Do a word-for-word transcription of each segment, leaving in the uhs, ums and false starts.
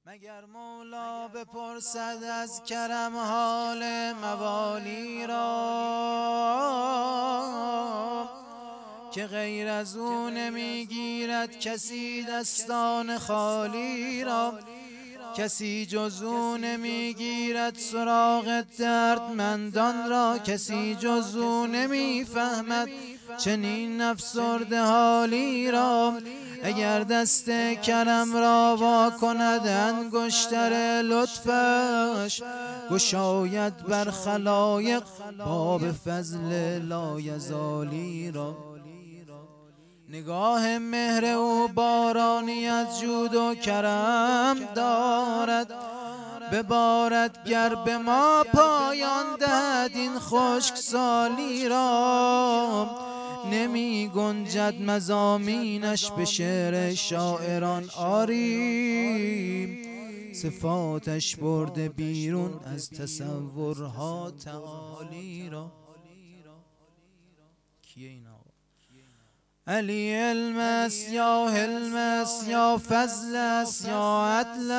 مگر مولا بپرسد از کرم حال موالی را، که غیر از او نمیگیرد کسی دستان خالی را. کسی جز او نمیگیرد سراغ دردمندان را، کسی جز او نمیفهمد چنین افسرده حالی را. اگر دست کرم را وا کند انگشتر لطفش، گشاید بر خلایق باب فضل لایزالی را. نگاه مهر او بارانی از جود و کرم دارد، ببارد گر به ما پایان دهد این خشکسالی را. نمی گنجد مضامینش به شعر شاعران آری، صفاتش برده بیرون از تصورها تعالی را. کیه این آقا؟ علی علم است یا حلم است یا فضل است یا عدل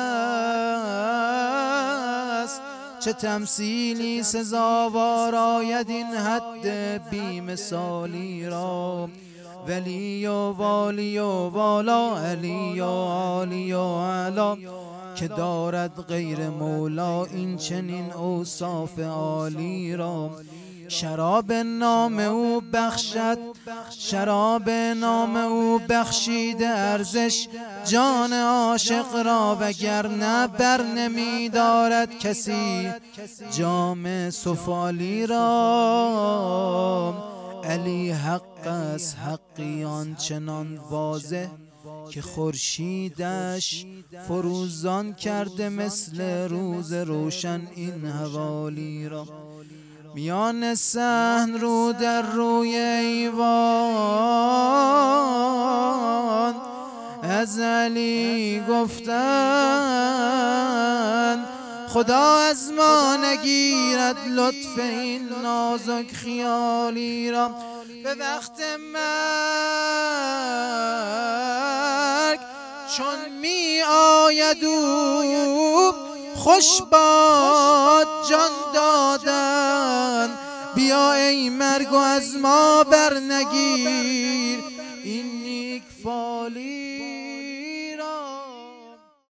است، چه تمثیلی سزاوار آید این حد بی مثالی را. ولی و والی و والا، علی و عالی و علا، که دارد غیر مولا این چنین اوصاف عالی را. شراب نام او بخشد، شراب نام او بخشیده ارزش جان عاشق را، وگرنه بر نمی دارد کسی جام سفالی را. علی حق است، حقی آنچنان واضح که خورشیدش فروزان کرده مثل روز روشن این حوالی را. میان صحن رو در روی ایوان از علی گفتن، خدا از ما نگیرد لطف این نازک خیالی را. به وقت مرگ چون می آید او، خوش باد جان دادن، بیا ای مرگ و از ما بر نگیر